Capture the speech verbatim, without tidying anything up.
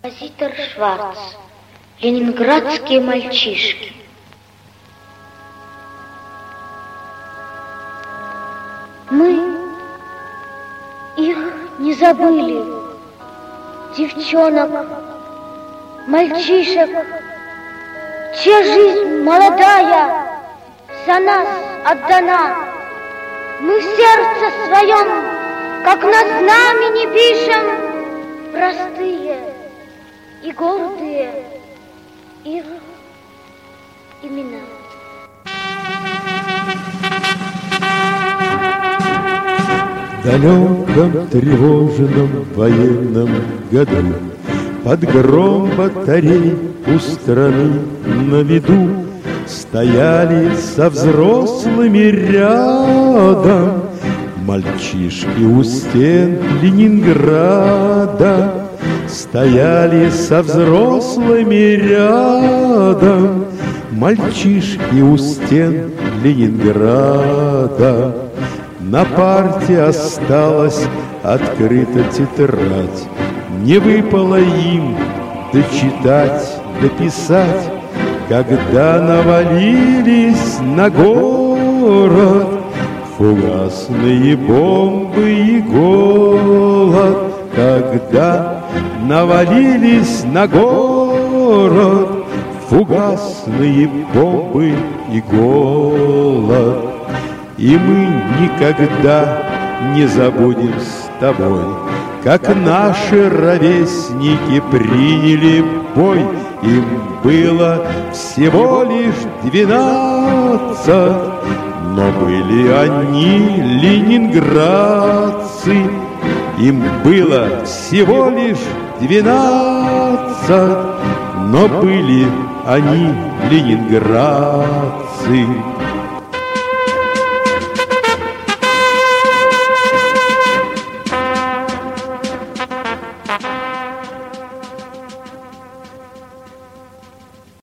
Композитор Шварц. Ленинградские мальчишки. Мы их не забыли, девчонок, мальчишек, чья жизнь молодая за нас отдана. Мы в сердце своем, как на знамени пишем, простые и гордые их имена. В далеком тревожном военном году под гром батарей у страны на виду стояли со взрослыми рядом мальчишки у стен Ленинграда. Стояли со взрослыми рядом мальчишки у стен Ленинграда. На парте осталась открыта тетрадь, не выпало им дочитать, дописать, когда навалились на город фугасные бомбы и голод. Когда навалились на город фугасные бомбы и голод. И мы никогда не забудем с тобой, как наши ровесники приняли бой. Им было всего лишь двенадцать, но были они ленинградцы. Им было всего лишь двенадцать, но были они ленинградцы.